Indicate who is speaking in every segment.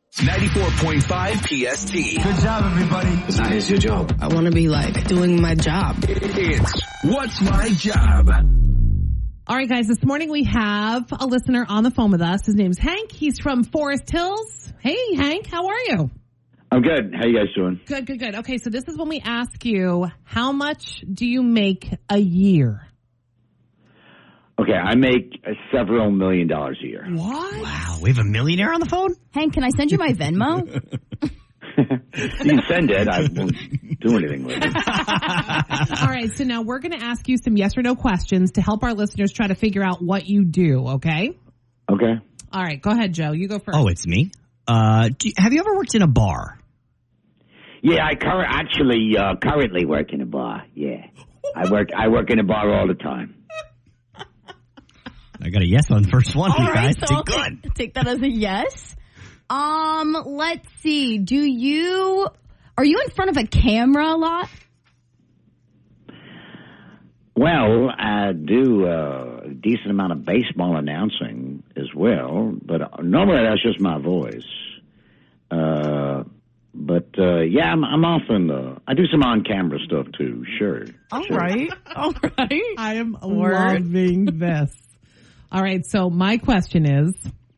Speaker 1: 94.5 PST.
Speaker 2: Good job, everybody.
Speaker 3: Here's your job.
Speaker 4: I want to be like doing my job.
Speaker 1: It's What's My Job?
Speaker 5: All right, guys, this morning we have a listener on the phone with us. His name's Hank. He's from Forest Hills. Hey, Hank, how are you?
Speaker 6: I'm good. How you guys doing?
Speaker 5: Good. Okay, so this is when we ask you, how much do you make a year?
Speaker 6: Okay, I make several $1 million a year.
Speaker 5: What?
Speaker 7: Wow, we have a millionaire on the phone?
Speaker 8: Hank, can I send you my Venmo?
Speaker 6: You can send it. I won't do anything with it.
Speaker 5: All right, so now we're going to ask you some yes or no questions to help our listeners try to figure out what you do, okay?
Speaker 6: Okay.
Speaker 5: All right, go ahead, Joe. You go first.
Speaker 7: Oh, it's me? Have you ever worked in a bar?
Speaker 6: Yeah, I currently work in a bar. Yeah, I work in a bar all the time.
Speaker 7: I got a yes on the first one,
Speaker 8: All
Speaker 7: you
Speaker 8: right,
Speaker 7: guys.
Speaker 8: so I'll
Speaker 7: Good.
Speaker 8: take that as a yes. Let's see. Are you in front of a camera a lot?
Speaker 6: Well, I do a decent amount of baseball announcing as well, but normally that's just my voice. Yeah, I'm often. I do some on-camera stuff too. Sure.
Speaker 5: All right. I am loving this. All right, so my question is,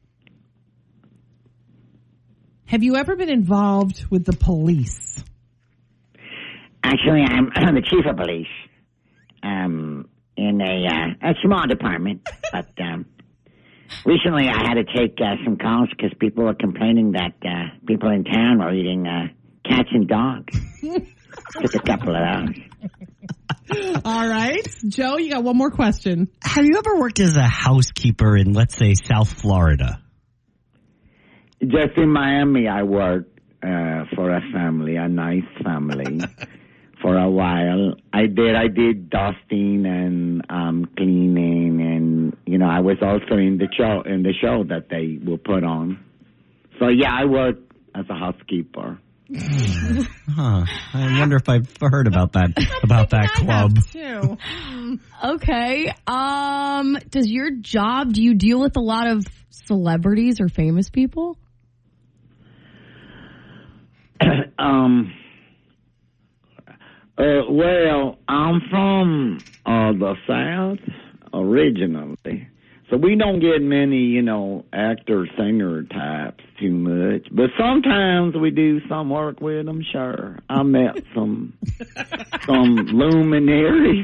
Speaker 5: have you ever been involved with the police?
Speaker 9: Actually, I'm the chief of police in a small department. But recently I had to take some calls because people were complaining that people in town were eating cats and dogs. Took a couple of those.
Speaker 5: All right. Joe, you got one more question.
Speaker 7: Have you ever worked as a housekeeper in, let's say, South Florida?
Speaker 6: Just in Miami, I worked for a family, a nice family, for a while. I did dusting and cleaning, and I was also in the show that they will put on. So yeah, I worked as a housekeeper.
Speaker 7: Huh. I wonder if I've heard about that club.
Speaker 5: Too.
Speaker 8: Okay. Do you deal with a lot of celebrities or famous people?
Speaker 6: Well, I'm from the South originally, so we don't get many, actor, singer types too much. But sometimes we do some work with them, sure. I met some luminaries.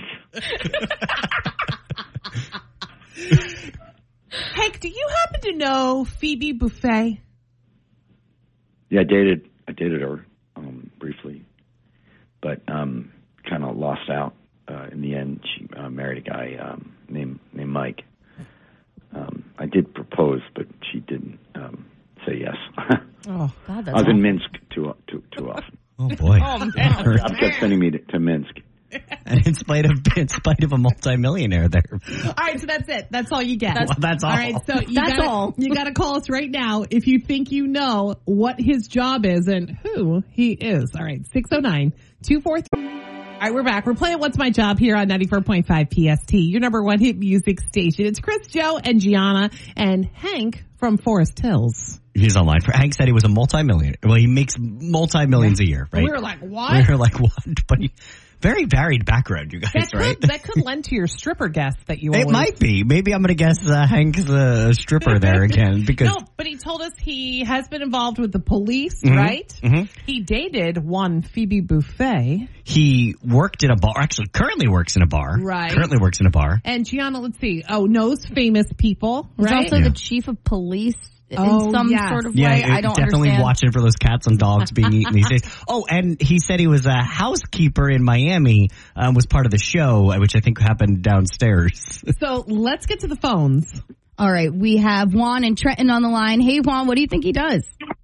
Speaker 5: Hank, do you happen to know Phoebe Buffay?
Speaker 6: Yeah, I dated her briefly, but kind of lost out in the end. She married a guy named Mike. I did propose, but she didn't say yes.
Speaker 5: Oh, God, that's
Speaker 6: I was in Minsk too often.
Speaker 7: Oh boy!
Speaker 5: Oh, man.
Speaker 6: I'm kept sending me to Minsk.
Speaker 7: And in spite of a multimillionaire there.
Speaker 5: All right, so that's it. That's all you get.
Speaker 7: That's all.
Speaker 5: All right, so you got to call us right now if you think you know what his job is and who he is. All right, 609-243. All right, we're back. We're playing What's My Job here on 94.5 PST, your number one hit music station. It's Chris, Joe, and Gianna, and Hank from Forest Hills.
Speaker 7: He's online. Hank said he was a multimillionaire. Well, he makes multi-millions a year, right?
Speaker 5: We were like, what?
Speaker 7: But very varied background, you guys, right?
Speaker 5: That could lend to your stripper guess that you
Speaker 7: It might be. Maybe I'm going to guess Hank's a stripper there again. Because
Speaker 5: No, but he told us he has been involved with the police, right? Mm-hmm. He dated one Phoebe Buffay.
Speaker 7: He worked in a bar. Actually, currently works in a bar.
Speaker 5: Right.
Speaker 7: Currently works in a bar.
Speaker 5: And Gianna, let's see. Knows famous people, right?
Speaker 8: He's also the chief of police in some sort of way. I don't
Speaker 7: definitely
Speaker 8: understand.
Speaker 7: Watching for those cats and dogs being eaten these days. Oh, and he said he was a housekeeper in Miami, was part of the show, which I think happened downstairs.
Speaker 5: So let's get to the phones.
Speaker 8: All right, we have Juan and Trenton on the line. Hey, Juan, what do you think he does?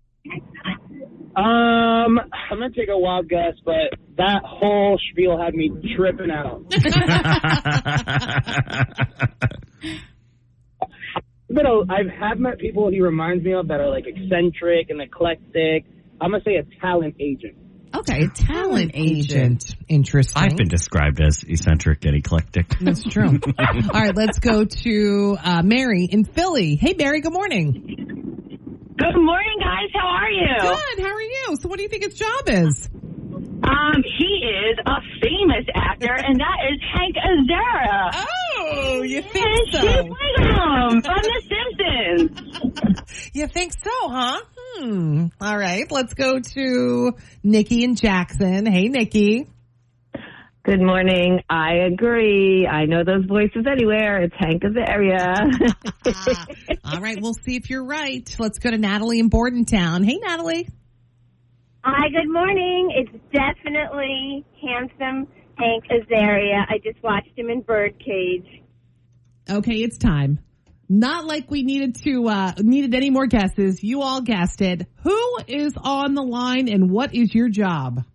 Speaker 10: I'm going to take a wild guess, but that whole spiel had me tripping out. I have met people he reminds me of that are like eccentric and eclectic. I'm going to say a talent agent.
Speaker 5: Okay, talent agent. Interesting.
Speaker 7: I've been described as eccentric and eclectic.
Speaker 5: That's true. All right, let's go to Mary in Philly. Hey, Mary, good morning.
Speaker 2: Good morning, guys. How are you?
Speaker 5: Good. How are you? So what do you think his job is?
Speaker 2: He is a famous actor, and that is Hank Azaria.
Speaker 5: Oh, you think
Speaker 2: And she played him from The Simpsons.
Speaker 5: You think so, huh? All right. Let's go to Nikki and Jackson. Hey, Nikki.
Speaker 3: Good morning. I agree. I know those voices anywhere. It's Hank Azaria.
Speaker 5: All right. We'll see if you're right. Let's go to Natalie in Bordentown. Hey, Natalie.
Speaker 11: Hi, good morning. It's definitely handsome Hank Azaria. I just watched him in Birdcage.
Speaker 5: Okay, it's time. Not like we needed any more guesses. You all guessed it. Who is on the line and what is your job?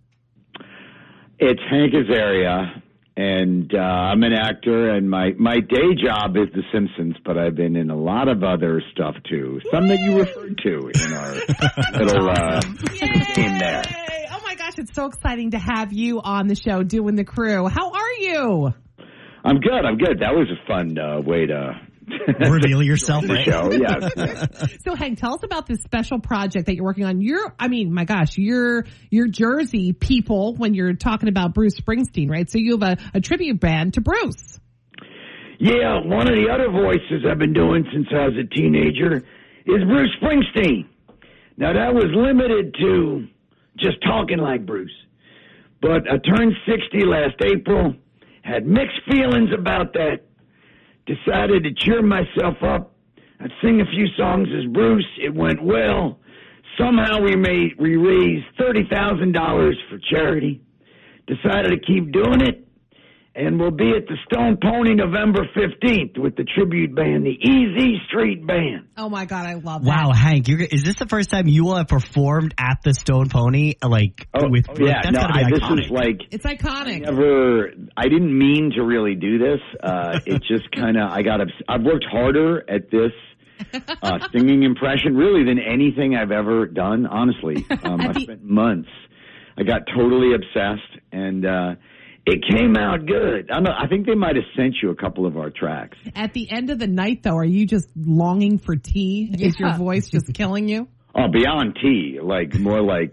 Speaker 6: It's Hank Azaria, and I'm an actor, and my day job is The Simpsons, but I've been in a lot of other stuff, too. Some that you referred to in our little team there.
Speaker 5: Oh, my gosh, it's so exciting to have you on the show doing the crew. How are you?
Speaker 6: I'm good. That was a fun way to
Speaker 7: reveal yourself.
Speaker 6: The show. Yes.
Speaker 5: So, Hank, tell us about this special project that you're working on. You're Jersey people when you're talking about Bruce Springsteen, right? So you have a tribute band to Bruce.
Speaker 12: Yeah, one of the other voices I've been doing since I was a teenager is Bruce Springsteen. Now, that was limited to just talking like Bruce. But I turned 60 last April, had mixed feelings about that. Decided to cheer myself up. I'd sing a few songs as Bruce. It went well. Somehow we raised $30,000 for charity. Decided to keep doing it. And we'll be at the Stone Pony November 15th with the tribute band, the Easy Street Band.
Speaker 5: Oh, my God, I love that.
Speaker 7: Wow, Hank, is this the first time you will have performed at the Stone Pony? This is like...
Speaker 5: It's iconic.
Speaker 6: I didn't mean to really do this. It just kind of, I've worked harder at this singing impression, really, than anything I've ever done, honestly. I spent months. I got totally obsessed, and... it came out good. I think they might have sent you a couple of our tracks.
Speaker 5: At the end of the night, though, are you just longing for tea? Yeah. Is your voice just killing you?
Speaker 6: Oh, beyond tea, more like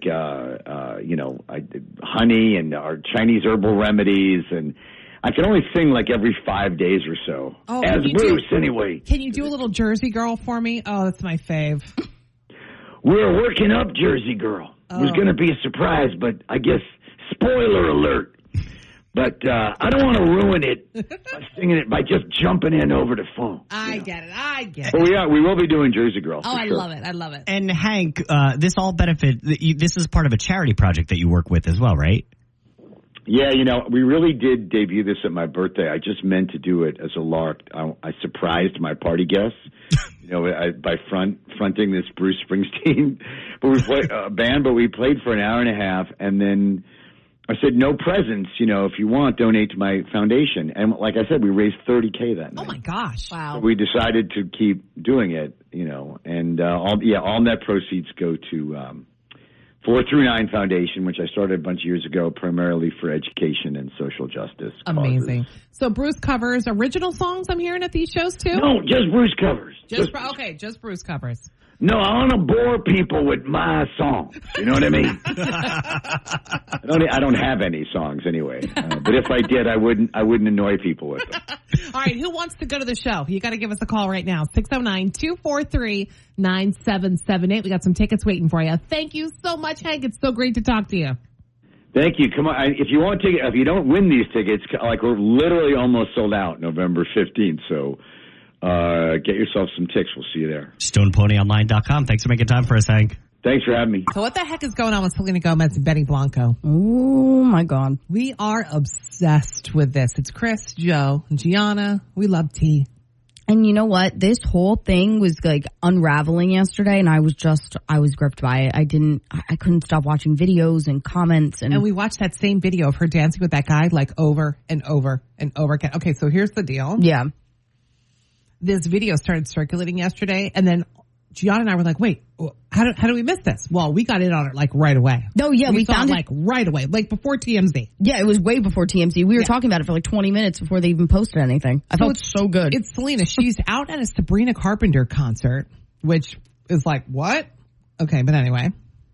Speaker 6: honey and our Chinese herbal remedies, and I can only sing like every 5 days or so.
Speaker 5: Oh,
Speaker 6: as Bruce, anyway.
Speaker 5: Can you do a little Jersey Girl for me? Oh, that's my fave.
Speaker 12: We're working up Jersey Girl. It was going to be a surprise, but I guess spoiler alert. But I don't want to ruin it by singing it by just jumping in over the phone.
Speaker 5: I get it.
Speaker 6: But we will be doing Jersey Girl.
Speaker 5: Oh, I love it.
Speaker 7: And Hank, this all this is part of a charity project that you work with as well, right?
Speaker 6: Yeah, we really did debut this at my birthday. I just meant to do it as a lark. I surprised my party guests, by fronting this Bruce Springsteen. But we played a band, but we played for an hour and a half, and then I said, no presents, if you want, donate to my foundation. And like I said, we raised $30K that night.
Speaker 5: Oh, my gosh. Wow.
Speaker 6: So we decided to keep doing it, and all net proceeds go to 4through9 Foundation, which I started a bunch of years ago, primarily for education and social justice
Speaker 5: Amazing.
Speaker 6: causes.
Speaker 5: So Bruce covers original songs I'm hearing at these shows, too?
Speaker 12: No, just Bruce covers.
Speaker 5: Just Bruce covers.
Speaker 12: No, I want to bore people with my songs. You know what I mean?
Speaker 6: I don't have any songs anyway. But if I did, I wouldn't annoy people with them.
Speaker 5: All right, who wants to go to the show? You got to give us a call right now. 609-243-9778. We got some tickets waiting for you. Thank you so much, Hank. It's so great to talk to you.
Speaker 6: Thank you. Come on. If you want if you don't win these tickets, we're literally almost sold out November 15th. So get yourself some tickets. We'll see you there.
Speaker 7: StonePonyOnline.com. Thanks for making time for us, Hank.
Speaker 6: Thanks for having me.
Speaker 5: So what the heck is going on with Selena Gomez and Benny Blanco?
Speaker 8: Oh, my God.
Speaker 5: We are obsessed with this. It's Chris, Joe, Gianna. We love tea.
Speaker 8: And you know what? This whole thing was unraveling yesterday, and I was gripped by it. I couldn't stop watching videos and comments. And
Speaker 5: we watched that same video of her dancing with that guy over and over and over again. Okay, so here's the deal.
Speaker 8: Yeah.
Speaker 5: This video started circulating yesterday, and then Gianna and I were like, wait, how do we miss this? Well, we got in on it right away.
Speaker 8: No, yeah, we found
Speaker 5: it right away, before TMZ.
Speaker 8: Yeah, it was way before TMZ. We were talking about it for 20 minutes before they even posted anything. I felt so good.
Speaker 5: It's Selena. She's out at a Sabrina Carpenter concert, which is what? Okay, but anyway.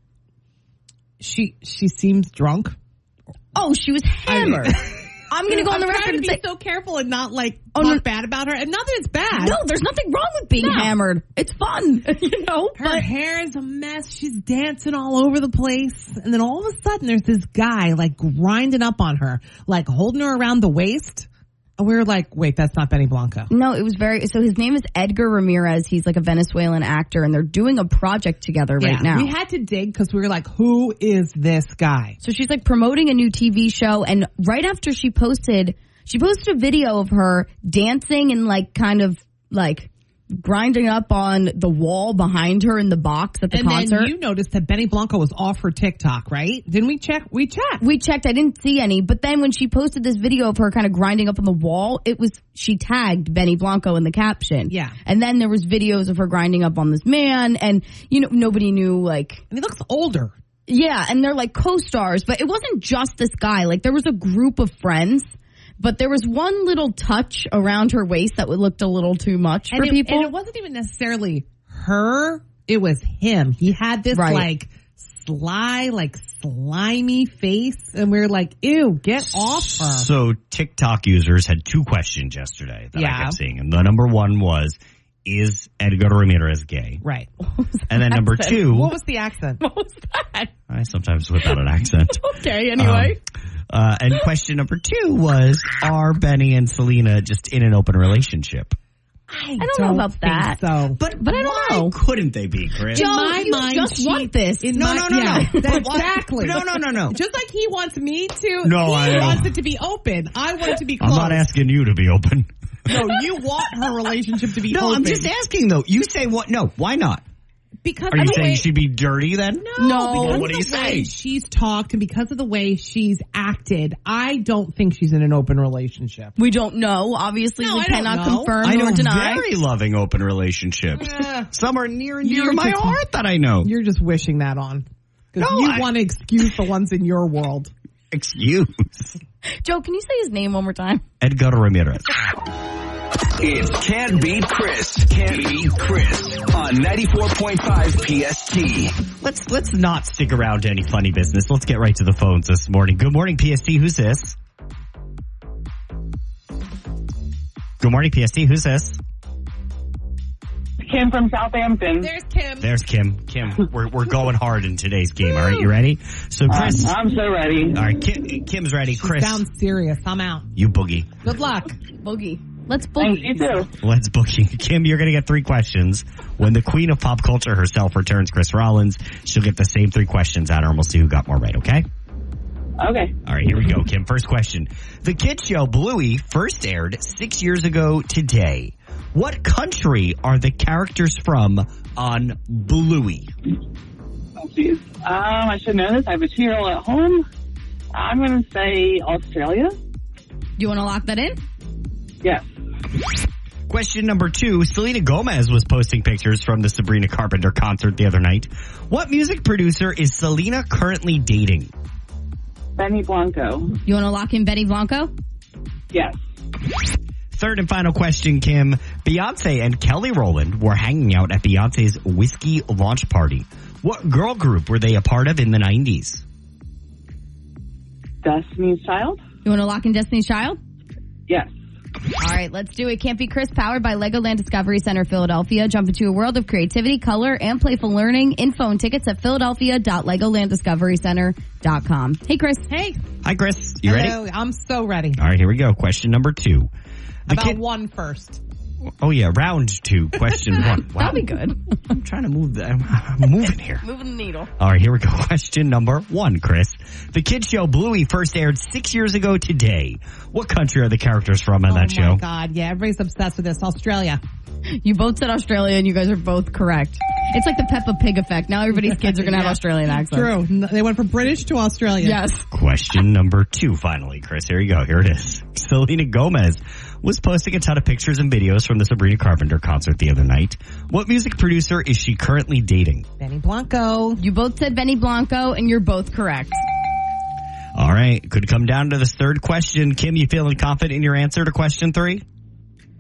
Speaker 5: She seems drunk.
Speaker 8: Oh, she was hammered. I'm going to go on the record and say,
Speaker 5: so careful and not talk bad about her. And not that it's bad.
Speaker 8: No, there's nothing wrong with being hammered. It's fun,
Speaker 5: Her hair is a mess. She's dancing all over the place. And then all of a sudden there's this guy grinding up on her, holding her around the waist. And we were like, wait, that's not Benny Blanco.
Speaker 8: No, it was so his name is Edgar Ramirez. He's a Venezuelan actor and they're doing a project together right now.
Speaker 5: We had to dig because we were like, who is this guy?
Speaker 8: So she's promoting a new TV show, and right after she posted a video of her dancing and kind of grinding up on the wall behind her in the box at the concert.
Speaker 5: And then you noticed that Benny Blanco was off her TikTok, right? Didn't we check? We checked.
Speaker 8: We checked. I didn't see any. But then when she posted this video of her kind of grinding up on the wall, she tagged Benny Blanco in the caption.
Speaker 5: Yeah.
Speaker 8: And then there was videos of her grinding up on this man, and nobody knew
Speaker 5: And he looks older.
Speaker 8: Yeah, and they're co-stars, but it wasn't just this guy. There was a group of friends. But there was one little touch around her waist that looked a little too much for people.
Speaker 5: And it wasn't even necessarily her. It was him. He had this sly, slimy face. And we were like, ew, get off her.
Speaker 7: So TikTok users had two questions yesterday that I kept seeing. And the number one was, is Edgar Ramirez gay?
Speaker 5: Right.
Speaker 7: And then number two.
Speaker 5: What was the accent?
Speaker 8: What was that?
Speaker 7: I sometimes whip out an accent.
Speaker 8: Okay, anyway.
Speaker 7: And question number two was, are Benny and Selena just in an open relationship?
Speaker 8: I don't know about that.
Speaker 5: So.
Speaker 8: But I don't know.
Speaker 7: Couldn't they be, Chris?
Speaker 8: Joe, you just want this.
Speaker 7: No.
Speaker 5: Exactly.
Speaker 7: No.
Speaker 5: Just like he wants me to,
Speaker 7: he
Speaker 5: wants it to be open. I want it to be closed.
Speaker 7: I'm not asking you to be open.
Speaker 5: No, you want her relationship to be open.
Speaker 7: No, I'm just asking, though. You say what? No, why not?
Speaker 5: Because
Speaker 7: are you saying she'd be dirty then?
Speaker 5: No.
Speaker 7: Well, what are you
Speaker 5: saying?
Speaker 7: saying?
Speaker 5: She's talked and because of the way she's acted, I don't think she's in an open relationship.
Speaker 8: We don't know. Obviously, we cannot confirm nor deny.
Speaker 7: I know very loving open relationships. Some are near and dear to my heart that I know.
Speaker 5: You're just wishing that on. Because you want to excuse the ones in your world.
Speaker 7: Excuse.
Speaker 8: Joe, can you say his name one more time?
Speaker 7: Edgar Ramirez.
Speaker 1: It's Can't Beat Chris. Can't Beat Chris on 94.5 PST.
Speaker 7: Let's not stick around to any funny business. Let's get right to the phones this morning. Good morning, PST. Who's this? Good morning, PST. Who's this?
Speaker 13: Kim from Southampton.
Speaker 5: There's Kim.
Speaker 7: There's Kim. Kim, we're going hard in today's game. All right, you ready? So, Chris.
Speaker 13: I'm so ready.
Speaker 7: All right, Kim's ready. Chris.
Speaker 5: Sounds serious. I'm out.
Speaker 7: You boogie.
Speaker 5: Good luck.
Speaker 8: Boogie. Let's boogie.
Speaker 13: You too.
Speaker 7: Let's boogie. Kim, you're going to get 3 questions. When the queen of pop culture herself returns, Chris Rollins, she'll get the same 3 questions out, and we'll see who got more right, okay?
Speaker 13: Okay.
Speaker 7: All right, here we go, Kim. First question. The kids show Bluey first aired 6 years ago today. What country are the characters from on Bluey?
Speaker 13: Oh, geez. I should know this. I have a 2-year-old at home. I'm going to say Australia.
Speaker 8: You want to lock that in?
Speaker 13: Yes.
Speaker 7: Question number 2. Selena Gomez was posting pictures from the Sabrina Carpenter concert the other night. What music producer is Selena currently dating?
Speaker 13: Benny Blanco.
Speaker 8: You want to lock in Benny Blanco?
Speaker 13: Yes.
Speaker 7: Third and final question, Kim. Beyonce and Kelly Rowland were hanging out at Beyonce's whiskey launch party. What girl group were they a part of in the 90s?
Speaker 13: Destiny's Child.
Speaker 8: You want to lock in Destiny's Child?
Speaker 13: Yes.
Speaker 8: All right, let's do it. Can't Be Chris, powered by Legoland Discovery Center, Philadelphia. Jump into a world of creativity, color, and playful learning. Info and tickets at philadelphia.legolanddiscoverycenter.com. Hey, Chris.
Speaker 5: Hey.
Speaker 7: Hi, Chris. You
Speaker 5: Hello.
Speaker 7: ready?
Speaker 5: I'm so ready.
Speaker 7: All right, here we go. Question number 2.
Speaker 5: About 1 first.
Speaker 7: Oh, yeah, round 2. Question 1. Wow.
Speaker 8: That'll be good.
Speaker 7: I'm trying to move I'm moving here.
Speaker 8: Moving the needle.
Speaker 7: All right, here we go. Question number 1, Chris. The kids show Bluey first aired 6 years ago today. What country are the characters from on that show?
Speaker 5: Oh, my God. Yeah, everybody's obsessed with this. Australia.
Speaker 8: You both said Australia, and you guys are both correct. It's like the Peppa Pig effect. Now everybody's kids are going to have Australian accents.
Speaker 5: True. They went from British to Australian.
Speaker 8: Yes.
Speaker 7: Question number 2, finally, Chris. Here you go. Here it is. Selena Gomez was posting a ton of pictures and videos from the Sabrina Carpenter concert the other night. What music producer is she currently dating?
Speaker 5: Benny Blanco.
Speaker 8: You both said Benny Blanco, and you're both correct.
Speaker 7: All right. Could come down to this third question. Kim, you feeling confident in your answer to question 3?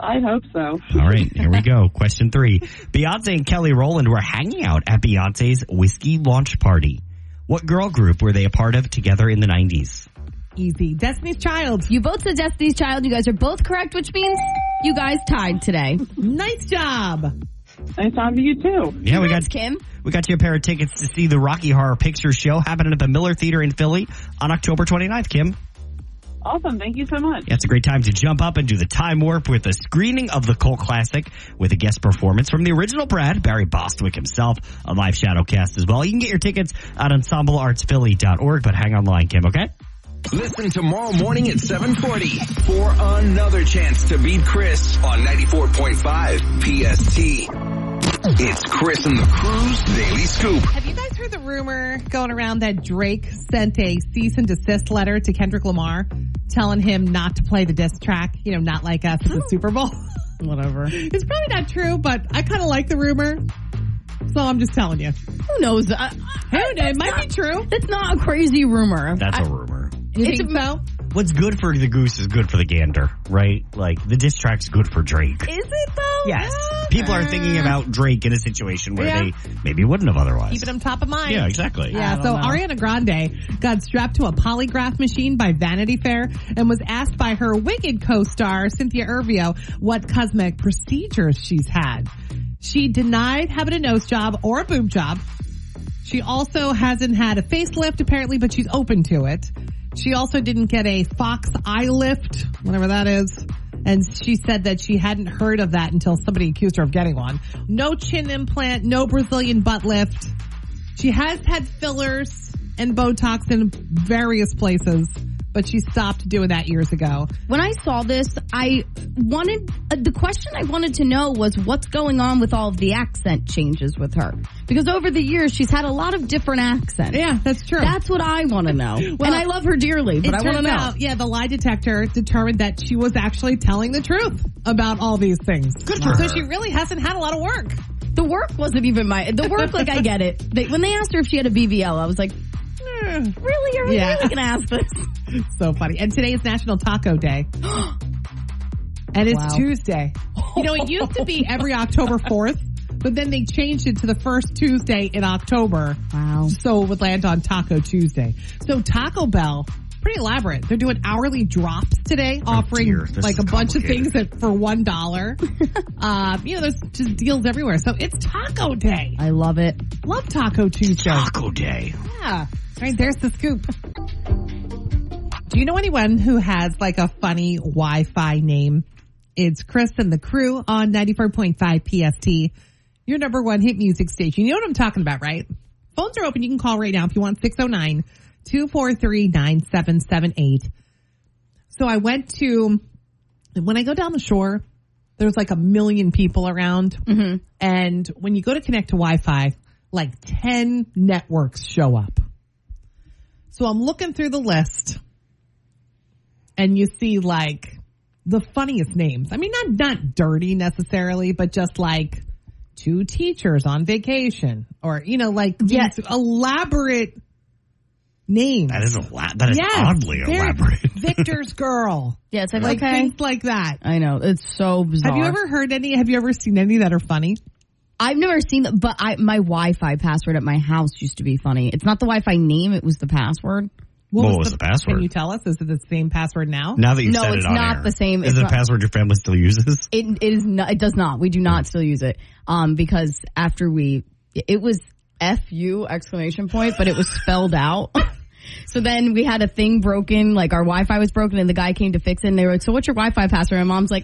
Speaker 13: I hope so.
Speaker 7: All right, here we go. Question 3. Beyonce and Kelly Rowland were hanging out at Beyonce's whiskey launch party. What girl group were they a part of together in the 90s?
Speaker 5: Easy. Destiny's Child.
Speaker 8: You both said Destiny's Child. You guys are both correct, which means you guys tied today.
Speaker 5: Nice job.
Speaker 13: Nice job to you, too.
Speaker 7: Yeah, we got
Speaker 8: Kim.
Speaker 7: We got you a pair of tickets to see the Rocky Horror Picture Show happening at the Miller Theater in Philly on October 29th, Kim.
Speaker 13: Awesome. Thank you so much.
Speaker 7: Yeah, it's a great time to jump up and do the time warp with a screening of the cult classic with a guest performance from the original Brad, Barry Bostwick himself, a live shadow cast as well. You can get your tickets at ensembleartsphilly.org, but hang online, Kim, okay?
Speaker 1: Listen tomorrow morning at 7:40 for another chance to beat Chris on 94.5 PST. It's Chris and the Crew's Daily Scoop.
Speaker 5: Have you guys heard the rumor going around that Drake sent a cease and desist letter to Kendrick Lamar telling him not to play the diss track? You know, not like us at the Super Bowl.
Speaker 8: Whatever.
Speaker 5: It's probably not true, but I kind of like the rumor. So I'm just telling you.
Speaker 8: Who knows?
Speaker 5: It might be true.
Speaker 8: It's not a crazy rumor.
Speaker 7: That's a rumor.
Speaker 5: You think so?
Speaker 7: What's good for the goose is good for the gander, right? Like, the diss track's good for Drake.
Speaker 8: Is it, though?
Speaker 7: Yes. People are thinking about Drake in a situation where they maybe wouldn't have otherwise.
Speaker 5: Keeping him top of mind.
Speaker 7: Yeah, exactly.
Speaker 5: Yeah, so Ariana Grande got strapped to a polygraph machine by Vanity Fair and was asked by her Wicked co-star, Cynthia Erivo, what cosmetic procedures she's had. She denied having a nose job or a boob job. She also hasn't had a facelift, apparently, but she's open to it. She also didn't get a Fox eye lift, whatever that is. And she said that she hadn't heard of that until somebody accused her of getting one. No chin implant, no Brazilian butt lift. She has had fillers and Botox in various places, but she stopped doing that years ago.
Speaker 8: When I saw this, the question I wanted to know was what's going on with all of the accent changes with her. Because over the years, she's had a lot of different accents.
Speaker 5: Yeah, that's true.
Speaker 8: That's what I want to know.
Speaker 5: Well,
Speaker 8: and I love her dearly, but I want to know.
Speaker 5: The lie detector determined that she was actually telling the truth about all these things.
Speaker 7: Good for her.
Speaker 5: So she really hasn't had a lot of work.
Speaker 8: The work wasn't even the work, like, I get it. When they asked her if she had a BBL, I was like, really? Are we really going to ask this?
Speaker 5: So funny. And today is National Taco Day. And it's Tuesday. You know, it used to be every October 4th, but then they changed it to the first Tuesday in October.
Speaker 8: Wow.
Speaker 5: So it would land on Taco Tuesday. So Taco Bell, pretty elaborate. They're doing hourly drops today, offering like a bunch of things for $1. You know, there's just deals everywhere. So it's Taco Day.
Speaker 8: I love it.
Speaker 5: Love Taco Tuesday.
Speaker 7: Taco Day.
Speaker 5: Yeah. All right, there's the scoop. Do you know anyone who has like a funny Wi-Fi name? It's Chris and the Crew on 94.5 PST, your number one hit music station. You know what I'm talking about, right? Phones are open. You can call right now if you want, 609-243-9778. So I went to, when I go down the shore, there's like a million people around. Mm-hmm. And when you go to connect to Wi-Fi, like 10 networks show up. So I'm looking through the list and you see like the funniest names. I mean, not dirty necessarily, but just like two teachers on vacation or, you know, like these elaborate names.
Speaker 7: That is oddly elaborate.
Speaker 5: Victor's Girl.
Speaker 8: Yeah, it's
Speaker 5: like things like that.
Speaker 8: I know. It's so bizarre.
Speaker 5: Have you ever heard any? Have you ever seen any that are funny?
Speaker 8: I've never seen that, but my Wi-Fi password at my house used to be funny. It's not the Wi-Fi name, it was the password.
Speaker 7: What was the password?
Speaker 5: Can you tell us? Is it the same password now?
Speaker 7: Now that you said it on
Speaker 8: it's not
Speaker 7: air.
Speaker 8: the same.
Speaker 7: Is it a password your family still uses?
Speaker 8: It is not. It does not. We do not still use it. Because after it was FU exclamation point, but it was spelled out. So then we had a thing broken, like our Wi-Fi was broken, and the guy came to fix it, and they were like, "So what's your Wi-Fi password?" And my mom's like,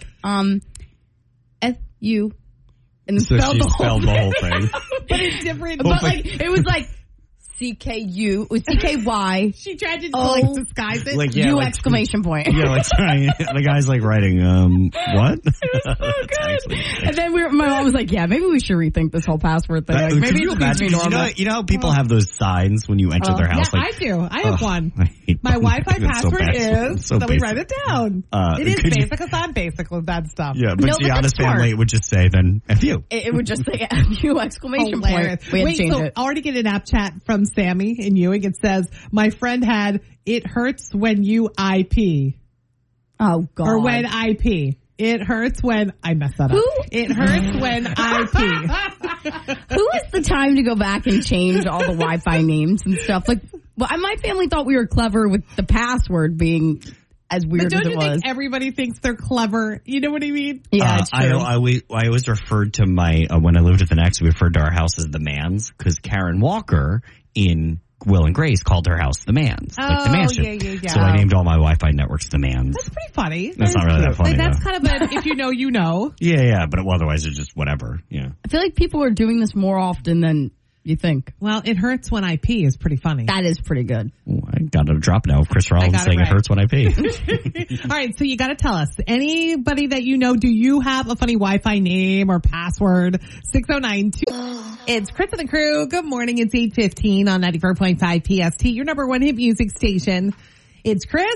Speaker 8: FU. And
Speaker 7: so
Speaker 8: spelled
Speaker 7: she
Speaker 8: the
Speaker 7: spelled the whole thing.
Speaker 5: But it's different.
Speaker 8: But like, it was like CKU, or CKY.
Speaker 5: She tried to like disguise it.
Speaker 7: Like,
Speaker 8: U exclamation point.
Speaker 7: Yeah, like the guy's like writing, what?
Speaker 8: It was so good. And then my mom was like, yeah, maybe we should rethink this whole password thing. Like, maybe
Speaker 7: you
Speaker 8: it needs to be normal.
Speaker 7: You know how people have those signs when you enter their house?
Speaker 5: Yeah,
Speaker 7: like,
Speaker 5: I do. I have one. My
Speaker 7: them.
Speaker 5: Wi-Fi
Speaker 7: It's so
Speaker 5: password
Speaker 7: bad.
Speaker 5: is,
Speaker 7: so
Speaker 5: so we write it down. It is
Speaker 7: could
Speaker 5: basic because I'm basic with that stuff.
Speaker 7: Yeah, but Gianna's family would just say then FU.
Speaker 8: It would just say FU exclamation
Speaker 5: Hilarious.
Speaker 8: point. We had to change it.
Speaker 5: I already get an app chat from Sammy in Ewing. It says, my friend had, it hurts when you IP.
Speaker 8: Oh, God.
Speaker 5: Or when I pee. It hurts when I mess that up. It hurts when I pee.
Speaker 8: Who has the time to go back and change all the Wi-Fi names and stuff? Like, well, my family thought we were clever with the password being as weird
Speaker 5: but
Speaker 8: as it was.
Speaker 5: Don't you think everybody thinks they're clever? You know what I mean?
Speaker 8: Yeah, it's true.
Speaker 7: I always referred to my when I lived at the Next, we referred to our house as the Mans because Karen Walker in Will and Grace called her house the Mans, like the mansion.
Speaker 5: Yeah.
Speaker 7: So I named all my Wi-Fi networks the Mans.
Speaker 5: That's pretty funny.
Speaker 7: That's not really that funny.
Speaker 5: Like, that's
Speaker 7: though.
Speaker 5: kind of if you know, you know.
Speaker 7: Yeah, but otherwise it's just whatever. Yeah.
Speaker 8: I feel like people are doing this more often than you think.
Speaker 5: Well, it hurts when I pee is pretty funny.
Speaker 8: That is pretty good.
Speaker 7: Ooh, I got a drop now of Chris Rollins saying it hurts when I pee.
Speaker 5: All right, so you got to tell us. Anybody that you know, do you have a funny Wi-Fi name or password? 6092. It's Chris and the crew. Good morning. It's 8:15 on 94.5 PST, your number one hit music station. It's Chris.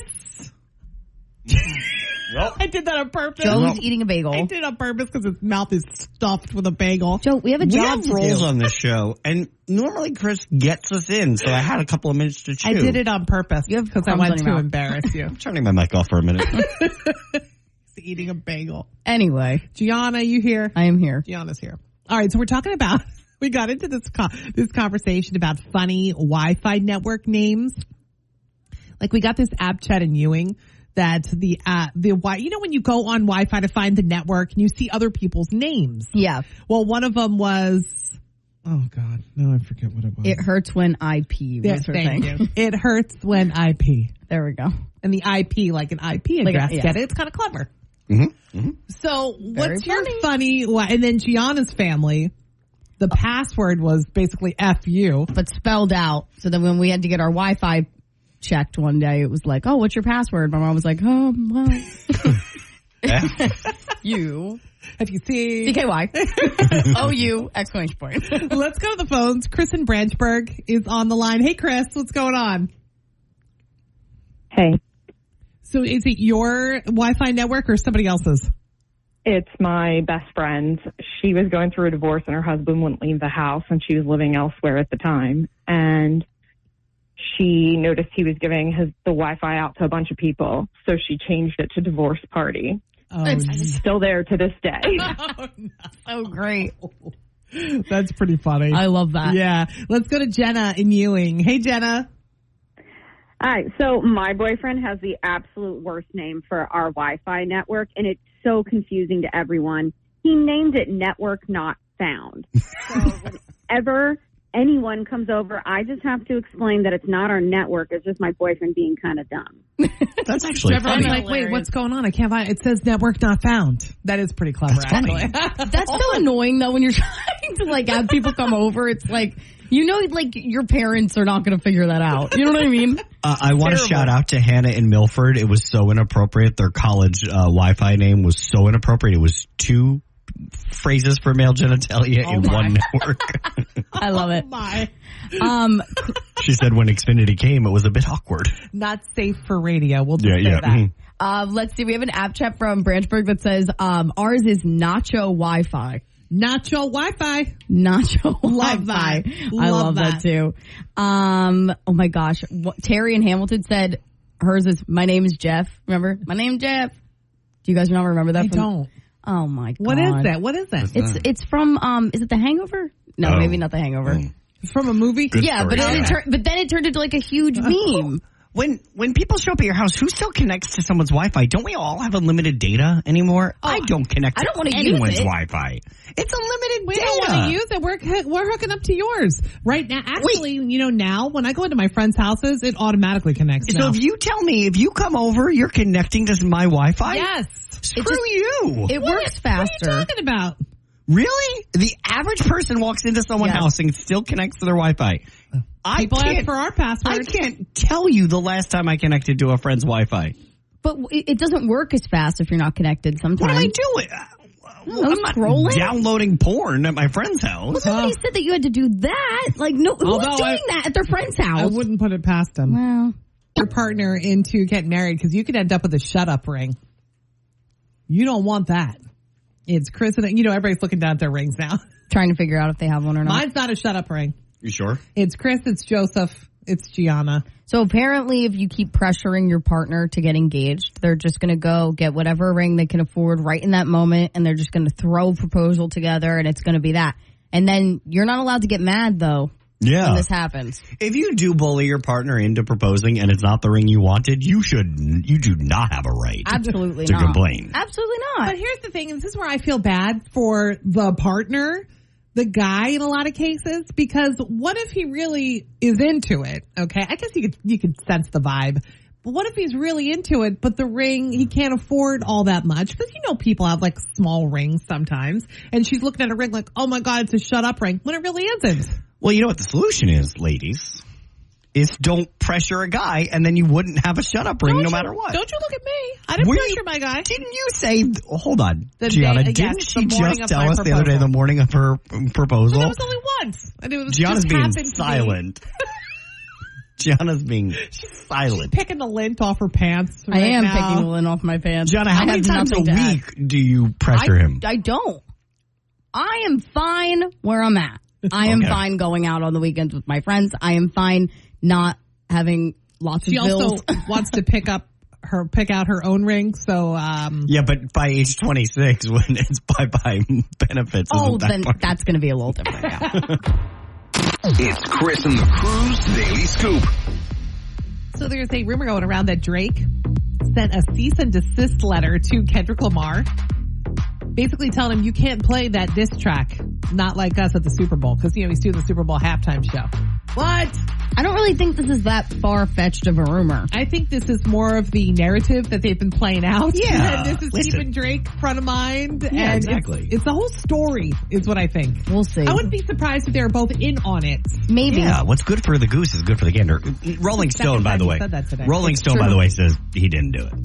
Speaker 7: Well,
Speaker 5: I did that on purpose.
Speaker 8: Joe's eating a bagel.
Speaker 5: I did it on purpose because his mouth is stuffed with a bagel.
Speaker 8: Joe, we have a job to do.
Speaker 7: We have roles on this show, and normally Chris gets us in, so I had a couple of minutes to chew.
Speaker 5: I did it on purpose because I want to embarrass you.
Speaker 7: I'm turning my mic off for a minute.
Speaker 5: He's eating a bagel.
Speaker 8: Anyway.
Speaker 5: Gianna, you here?
Speaker 8: I am here.
Speaker 5: Gianna's here. All right, so we're talking about, we got into this conversation about funny Wi-Fi network names. Like we got this app chat in Ewing that you know when you go on Wi-Fi to find the network and you see other people's names.
Speaker 8: Yeah.
Speaker 5: Well, one of them was, oh God, no, I forget what it was.
Speaker 8: It hurts when I pee.
Speaker 5: Yes, thank you. It hurts when I pee.
Speaker 8: There we go.
Speaker 5: And the IP, like an IP address.
Speaker 8: Like
Speaker 5: Get it? It's kind of clever.
Speaker 7: Mm-hmm. Mm-hmm.
Speaker 5: So what's your funny, and then Gianna's family, the password was basically F-U.
Speaker 8: But spelled out. So then when we had to get our Wi-Fi checked one day, it was like, oh, what's your password? My mom was like, oh, well. You.
Speaker 5: F-U-C.
Speaker 8: DKY. O-U, exclamation point.
Speaker 5: Let's go to the phones. Chris in Branchburg is on the line. Hey, Chris, what's going on?
Speaker 14: Hey.
Speaker 5: So is it your Wi-Fi network or somebody else's?
Speaker 14: It's my best friend. She was going through a divorce and her husband wouldn't leave the house and she was living elsewhere at the time. And she noticed he was giving the Wi-Fi out to a bunch of people. So she changed it to divorce party.
Speaker 5: Oh,
Speaker 14: it's still there to this day.
Speaker 5: Oh, no.
Speaker 8: So great.
Speaker 5: That's pretty funny.
Speaker 8: I love that.
Speaker 5: Yeah. Let's go to Jenna in Ewing. Hey, Jenna.
Speaker 15: Hi. So my boyfriend has the absolute worst name for our Wi-Fi network, and it's so confusing to everyone. He named it Network Not Found. So whenever anyone comes over, I just have to explain that it's not our network. It's just my boyfriend being kind of dumb.
Speaker 7: That's actually funny.
Speaker 5: Like, wait, what's going on? I can't find it. It says network not found. That is pretty clever, actually.
Speaker 8: That's so annoying, though, when you're trying to, like, have people come over. It's like, you know, like, your parents are not going to figure that out. You know what I mean?
Speaker 7: I want to shout out to Hannah in Milford. It was so inappropriate. Their college Wi-Fi name was so inappropriate. It was 2 phrases for male genitalia in one network.
Speaker 8: I love it.
Speaker 5: My.
Speaker 7: She said when Xfinity came, it was a bit awkward.
Speaker 5: Not safe for radio. We'll just say that.
Speaker 7: Mm-hmm.
Speaker 8: Let's see. We have an app chat from Branchburg that says ours is Nacho Wi-Fi.
Speaker 5: Nacho Wi-Fi.
Speaker 8: Nacho
Speaker 5: Love
Speaker 8: Wi-Fi.
Speaker 5: that.
Speaker 8: I love that too. Oh my gosh. Terry in Hamilton said hers is, my name is Jeff. Remember? My name's Jeff. Do you guys not remember that?
Speaker 5: I don't.
Speaker 8: Oh my God.
Speaker 5: What is that? What is that?
Speaker 8: It's from, is it The Hangover? No, maybe not The Hangover.
Speaker 5: It's from a movie?
Speaker 7: Good
Speaker 8: yeah,
Speaker 7: story.
Speaker 8: but then it turned into like a huge meme.
Speaker 7: When people show up at your house, who still connects to someone's Wi-Fi? Don't we all have unlimited data anymore? I don't connect
Speaker 8: I don't
Speaker 7: to
Speaker 8: wanna
Speaker 7: anyone's
Speaker 8: use it.
Speaker 7: Wi-Fi. It's unlimited
Speaker 5: We
Speaker 7: data.
Speaker 5: don't want to use it. We're hooking up to yours right now. Actually, you know, now when I go into my friends' houses, it automatically connects.
Speaker 7: So
Speaker 5: now.
Speaker 7: if you tell me, if you come over, you're connecting to my Wi-Fi?
Speaker 5: Yes.
Speaker 7: Screw you.
Speaker 8: It works faster.
Speaker 5: What are you talking about?
Speaker 7: Really? The average person walks into someone's house and still connects to their Wi-Fi.
Speaker 5: People ask for our password.
Speaker 7: I can't tell you the last time I connected to a friend's Wi-Fi.
Speaker 8: But it doesn't work as fast if you're not connected sometimes.
Speaker 7: What am I doing? I'm not
Speaker 8: scrolling?
Speaker 7: downloading porn at my friend's house.
Speaker 8: Well, nobody said that you had to do that. Like, no, who's
Speaker 5: Although
Speaker 8: doing that at their friend's house?
Speaker 5: I wouldn't put it past them.
Speaker 8: Well,
Speaker 5: your partner into getting married because you could end up with a shut-up ring. You don't want that. It's Chris and, you know, everybody's looking down at their rings now.
Speaker 8: Trying to figure out if they have one or not.
Speaker 5: Mine's not a shut-up ring.
Speaker 7: You sure?
Speaker 5: It's Chris, it's Joseph, it's Gianna.
Speaker 8: So apparently if you keep pressuring your partner to get engaged, they're just going to go get whatever ring they can afford right in that moment, and they're just going to throw a proposal together, and it's going to be that. And then you're not allowed to get mad, though, when this happens.
Speaker 7: If you do bully your partner into proposing and it's not the ring you wanted, you do not have a right
Speaker 8: Absolutely
Speaker 7: to
Speaker 8: not.
Speaker 7: complain.
Speaker 8: Absolutely not.
Speaker 5: But here's the thing, and this is where I feel bad for the partner, the guy in a lot of cases, because what if he really is into it? Okay, I guess you could sense the vibe. But what if he's really into it, but the ring, he can't afford all that much? Because people have like small rings sometimes, and she's looking at a ring like, oh my God, it's a shut up ring, when it really isn't.
Speaker 7: Well, you know what the solution is, ladies? Is don't pressure a guy, and then you wouldn't have a shut up ring no matter what.
Speaker 5: Don't you look at me. I didn't pressure my guy.
Speaker 7: Didn't you say, hold on,
Speaker 5: The
Speaker 7: Gianna,
Speaker 5: day-
Speaker 7: didn't
Speaker 5: yes,
Speaker 7: she
Speaker 5: the morning
Speaker 7: just
Speaker 5: of
Speaker 7: tell
Speaker 5: my
Speaker 7: us the other day,
Speaker 5: proposal.
Speaker 7: the morning of her proposal?
Speaker 5: But that was only once. And it was
Speaker 7: Gianna's
Speaker 5: just
Speaker 7: being
Speaker 5: happened to me.
Speaker 7: silent. Gianna's being silent.
Speaker 5: Picking the lint off her pants.
Speaker 8: I am
Speaker 5: now.
Speaker 8: picking the lint off my pants.
Speaker 7: Gianna, how
Speaker 8: I
Speaker 7: many
Speaker 8: have
Speaker 7: times a
Speaker 8: nothing to add.
Speaker 7: week do you pressure him?
Speaker 8: I don't. I am fine where I'm at. I am
Speaker 7: Okay.
Speaker 8: fine going out on the weekends with my friends. I am fine not having lots of
Speaker 5: She
Speaker 8: bills.
Speaker 5: also wants to pick out her own ring. So,
Speaker 7: Yeah, but by age 26, when it's bye-bye benefits,
Speaker 8: oh,
Speaker 7: isn't that
Speaker 8: then
Speaker 7: part?
Speaker 8: that's going to be a little different. Yeah.
Speaker 1: It's Chris and the Crew's Daily Scoop.
Speaker 5: so there's a rumor going around that Drake sent a cease and desist letter to Kendrick Lamar, basically telling him you can't play that diss track, not like us at the Super Bowl, because he's doing the Super Bowl halftime show. What?
Speaker 8: I don't really think this is that far-fetched of a rumor.
Speaker 5: I think this is more of the narrative that they've been playing out.
Speaker 7: Yeah,
Speaker 5: And this is
Speaker 7: listen.
Speaker 5: keeping Drake front of mind.
Speaker 7: Yeah,
Speaker 5: and
Speaker 7: exactly.
Speaker 5: It's the whole story is what I think.
Speaker 8: We'll see.
Speaker 5: I wouldn't be surprised if they were both in on it.
Speaker 8: Maybe.
Speaker 7: Yeah, what's good for the goose is good for the gander. Rolling Stone, by
Speaker 5: time
Speaker 7: the
Speaker 5: you
Speaker 7: way.
Speaker 5: said that today.
Speaker 7: Rolling
Speaker 5: It's
Speaker 7: Stone, by
Speaker 5: true.
Speaker 7: the way, says he didn't do it.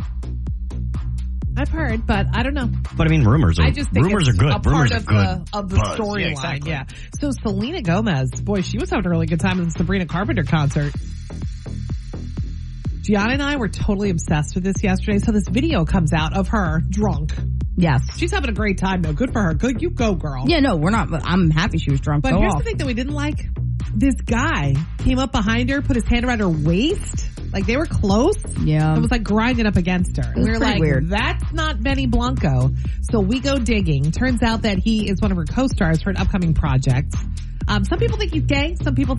Speaker 5: I've heard, but I don't know.
Speaker 7: But I mean, rumors are
Speaker 5: I just think
Speaker 7: rumors
Speaker 5: it's
Speaker 7: are good.
Speaker 5: a part
Speaker 7: Rumors
Speaker 5: of
Speaker 7: are good.
Speaker 5: the
Speaker 7: buzz.
Speaker 5: storyline.
Speaker 7: exactly.
Speaker 5: Yeah. So Selena Gomez, boy, she was having a really good time at the Sabrina Carpenter concert. Gianna and I were totally obsessed with this yesterday. So this video comes out of her drunk.
Speaker 8: Yes.
Speaker 5: She's having a great time though. Good for her. Good, you go, girl.
Speaker 8: Yeah, no, we're not. I'm happy she was drunk.
Speaker 5: But
Speaker 8: Go
Speaker 5: here's
Speaker 8: off.
Speaker 5: the thing that we didn't like. This guy came up behind her, put his hand around her waist. Like they were close.
Speaker 8: Yeah.
Speaker 5: It was like grinding up against her. And
Speaker 8: was
Speaker 5: we were
Speaker 8: pretty
Speaker 5: like,
Speaker 8: weird.
Speaker 5: that's not Benny Blanco. So we go digging. Turns out that he is one of her co-stars for an upcoming project. Some people think he's gay. Some people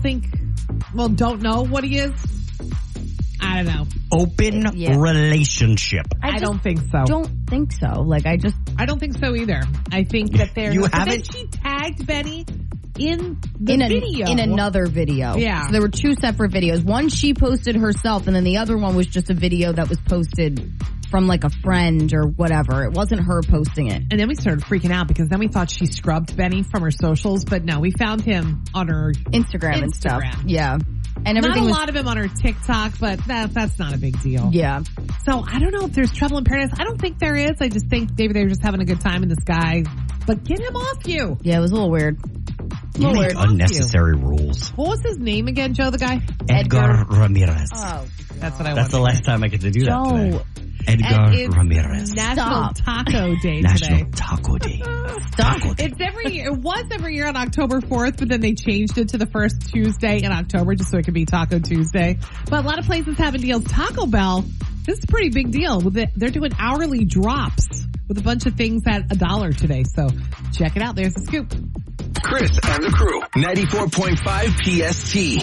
Speaker 5: don't know what he is. I don't know.
Speaker 7: Open relationship.
Speaker 5: I don't think so.
Speaker 8: Don't think so.
Speaker 5: I don't think so either. I think that they're...
Speaker 7: You
Speaker 5: but then
Speaker 7: haven't-
Speaker 5: she tagged Benny in the
Speaker 8: in
Speaker 5: video.
Speaker 8: in another video.
Speaker 5: Yeah.
Speaker 8: So there were two separate videos. One she posted herself, and then the other one was just a video that was posted from like a friend or whatever. It wasn't her posting it.
Speaker 5: And then we started freaking out because then we thought she scrubbed Benny from her socials, but no, we found him on her
Speaker 8: Instagram and stuff. Yeah. And
Speaker 5: Not
Speaker 8: everything
Speaker 5: a
Speaker 8: was,
Speaker 5: lot of him on her TikTok, but that's not a big deal.
Speaker 8: Yeah.
Speaker 5: So I don't know if there's trouble in paradise. I don't think there is. I just think maybe they were just having a good time in the sky. But get him off you.
Speaker 8: Yeah, it was a little weird.
Speaker 7: You make unnecessary rules.
Speaker 5: What was his name again, Joe, the guy?
Speaker 7: Edgar Ramirez.
Speaker 8: Oh,
Speaker 5: that's what I
Speaker 7: That's the last time I get to do that today.
Speaker 8: Joe.
Speaker 7: Edgar
Speaker 5: And it's
Speaker 7: Ramirez.
Speaker 5: National Taco Day
Speaker 7: National
Speaker 5: today.
Speaker 7: Taco Day.
Speaker 5: It's every year. It was every year on October 4th, but then they changed it to the first Tuesday in October just so it could be Taco Tuesday. But a lot of places having deals. Taco Bell, this is a pretty big deal. They're doing hourly drops with a bunch of things at $1 today. So check it out. There's the scoop.
Speaker 1: Chris and the Crew, 94.5 PST.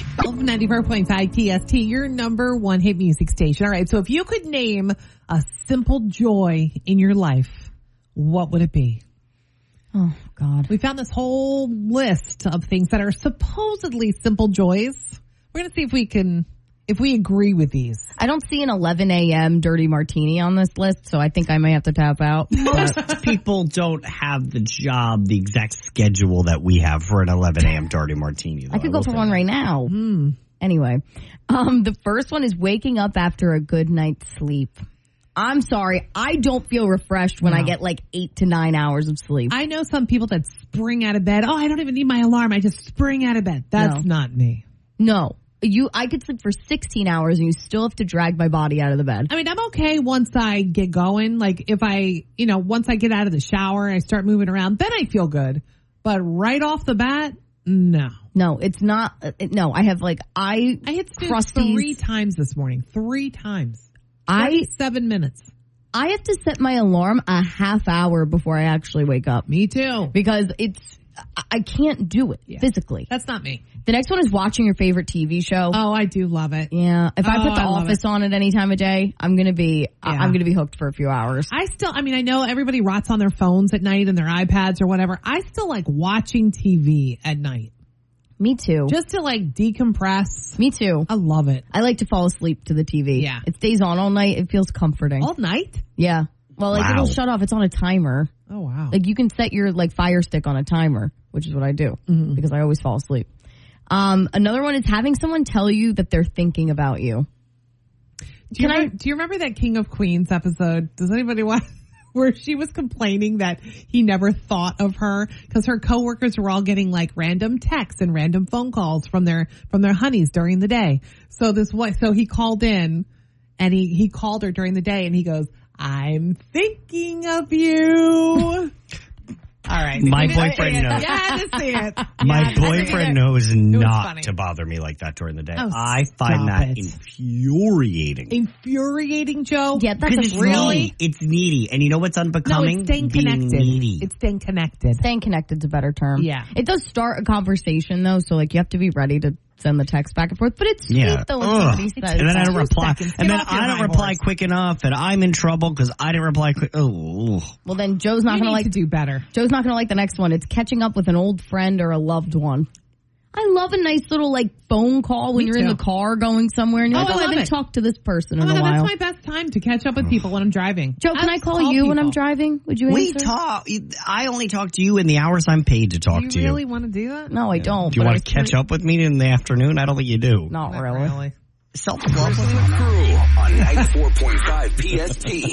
Speaker 5: 94.5 PST, your number one hit music station. All right, so if you could name a simple joy in your life, what would it be?
Speaker 8: Oh, God.
Speaker 5: We found this whole list of things that are supposedly simple joys. We're going to see if we agree with these.
Speaker 8: I don't see an 11 a.m. dirty martini on this list, so I think I may have to tap out.
Speaker 7: Most people don't have the exact schedule that we have for an 11 a.m. dirty martini.
Speaker 8: I could go for one right now. Anyway, the first one is waking up after a good night's sleep. I'm sorry. I don't feel refreshed when I get like 8 to 9 hours of sleep.
Speaker 5: I know some people that spring out of bed. Oh, I don't even need my alarm. I just spring out of bed. That's not me.
Speaker 8: No. I could sleep for 16 hours and you still have to drag my body out of the bed.
Speaker 5: I mean, I'm okay once I get going. Like if once I get out of the shower and I start moving around, then I feel good. But right off the bat, No.
Speaker 8: No, it's not. No, I have I
Speaker 5: hit snooze
Speaker 8: crusties
Speaker 5: 3 times this morning. 3 times. 7 minutes.
Speaker 8: I have to set my alarm a half hour before I actually wake up.
Speaker 5: Me too.
Speaker 8: Because I can't do it physically.
Speaker 5: That's not me.
Speaker 8: The next one is watching your favorite TV show.
Speaker 5: Oh, I do love it.
Speaker 8: Yeah. If I put The Office on at any time of day, I'm gonna be hooked for a few hours.
Speaker 5: I know everybody rots on their phones at night and their iPads or whatever. I still like watching TV at night.
Speaker 8: Me too.
Speaker 5: Just to decompress.
Speaker 8: Me too.
Speaker 5: I love it.
Speaker 8: I like to fall asleep to the TV.
Speaker 5: Yeah.
Speaker 8: It stays on all night. It feels comforting.
Speaker 5: All night?
Speaker 8: Yeah. Well, it'll shut off. It's on a timer.
Speaker 5: Oh, wow.
Speaker 8: You can set your Fire Stick on a timer, which is what I do because I always fall asleep. Another one is having someone tell you that they're thinking about you.
Speaker 5: Do you remember that King of Queens episode? Does anybody watch? Where she was complaining that he never thought of her because her coworkers were all getting random texts and random phone calls from their honeys during the day. So he called in and he called her during the day and he goes, "I'm thinking of you." All right.
Speaker 7: My boyfriend knows.
Speaker 5: Yeah, to see it.
Speaker 7: My boyfriend knows not to bother me like that during the day.
Speaker 5: Oh,
Speaker 7: I find that infuriating.
Speaker 5: Infuriating, Joe?
Speaker 8: Yeah, that's
Speaker 7: really. It's needy. And you know what's unbecoming?
Speaker 5: No, it's staying connected.
Speaker 7: Needy.
Speaker 5: It's staying connected.
Speaker 8: Staying connected's a better term.
Speaker 5: Yeah.
Speaker 8: It does start a conversation, though, so you have to be ready to send the text back and forth. But it's sweet, though, when somebody says.
Speaker 7: And then I don't reply. And then I don't reply
Speaker 5: horse.
Speaker 7: quick enough, and I'm in trouble because I didn't reply quick. Oh.
Speaker 8: Well, then Joe's not going
Speaker 5: to do better.
Speaker 8: Joe's not going to like the next one. It's catching up with an old friend or a loved one. I love a nice little phone call when you're in the car going somewhere and you're I haven't talked to this person in a while.
Speaker 5: That's my best time to catch up with people when I'm driving.
Speaker 8: Joe, can I call you when I'm driving? Would you answer?
Speaker 7: We talk. I only talk to you in the hours I'm paid to talk to you.
Speaker 5: Do you really want to do that?
Speaker 8: No, I don't.
Speaker 7: Do you want to catch up with me in the afternoon? I don't think you do.
Speaker 8: Not really.
Speaker 1: Chris and the Crew on 94.5 PST.